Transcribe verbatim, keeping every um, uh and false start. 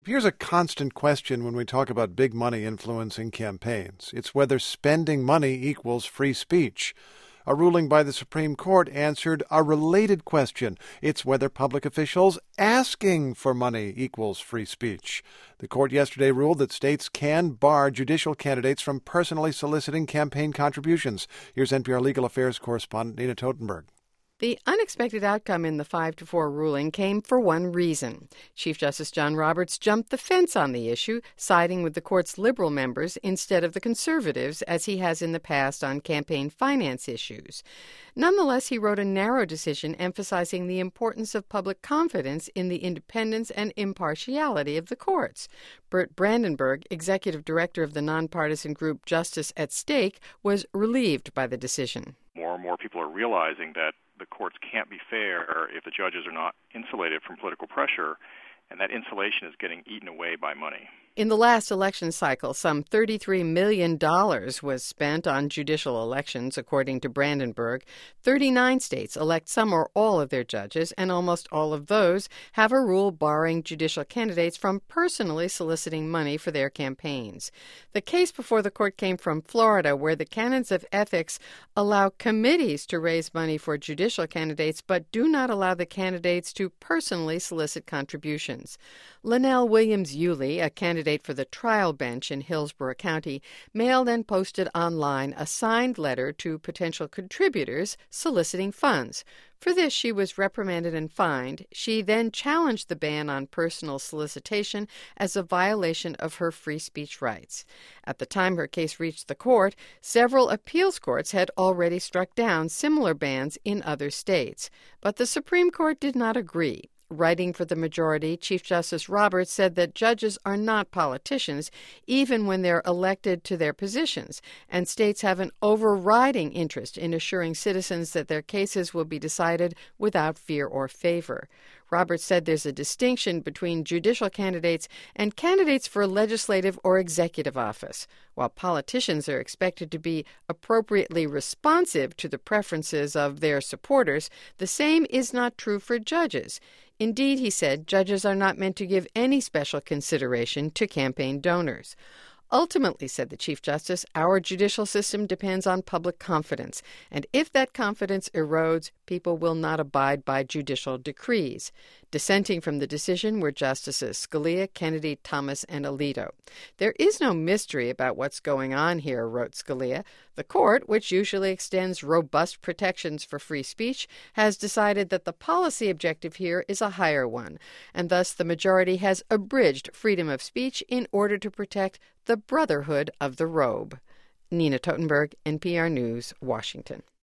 Here's a constant question when we talk about big money influencing campaigns. It's whether spending money equals free speech. A ruling by the Supreme Court answered a related question. It's whether public officials asking for money equals free speech. The court yesterday ruled that states can bar judicial candidates from personally soliciting campaign contributions. Here's N P R legal affairs correspondent Nina Totenberg. The unexpected outcome in the five to four ruling came for one reason. Chief Justice John Roberts jumped the fence on the issue, siding with the court's liberal members instead of the conservatives, as he has in the past on campaign finance issues. Nonetheless, he wrote a narrow decision emphasizing the importance of public confidence in the independence and impartiality of the courts. Burt Brandenburg, executive director of the nonpartisan group Justice at Stake, was relieved by the decision. More and more people are realizing that the courts can't be fair if the judges are not insulated from political pressure, and that insulation is getting eaten away by money. In the last election cycle, some thirty-three million dollars was spent on judicial elections, according to Brandenburg. thirty-nine states elect some or all of their judges, and almost all of those have a rule barring judicial candidates from personally soliciting money for their campaigns. The case before the court came from Florida, where the canons of ethics allow committees to raise money for judicial candidates, but do not allow the candidates to personally solicit contributions. Linnell Williams-Yulee, a candidate for the trial bench in Hillsborough County, mailed and posted online a signed letter to potential contributors soliciting funds. For this, she was reprimanded and fined. She then challenged the ban on personal solicitation as a violation of her free speech rights. At the time her case reached the court, several appeals courts had already struck down similar bans in other states. But the Supreme Court did not agree. Writing for the majority, Chief Justice Roberts said that judges are not politicians, even when they're elected to their positions, and states have an overriding interest in assuring citizens that their cases will be decided without fear or favor. Roberts said there's a distinction between judicial candidates and candidates for legislative or executive office. While politicians are expected to be appropriately responsive to the preferences of their supporters, the same is not true for judges. Indeed, he said, judges are not meant to give any special consideration to campaign donors. Ultimately, said the Chief Justice, our judicial system depends on public confidence, and if that confidence erodes, people will not abide by judicial decrees. Dissenting from the decision were Justices Scalia, Kennedy, Thomas, and Alito. There is no mystery about what's going on here, wrote Scalia. The court, which usually extends robust protections for free speech, has decided that the policy objective here is a higher one, and thus the majority has abridged freedom of speech in order to protect the brotherhood of the robe. Nina Totenberg, N P R News, Washington.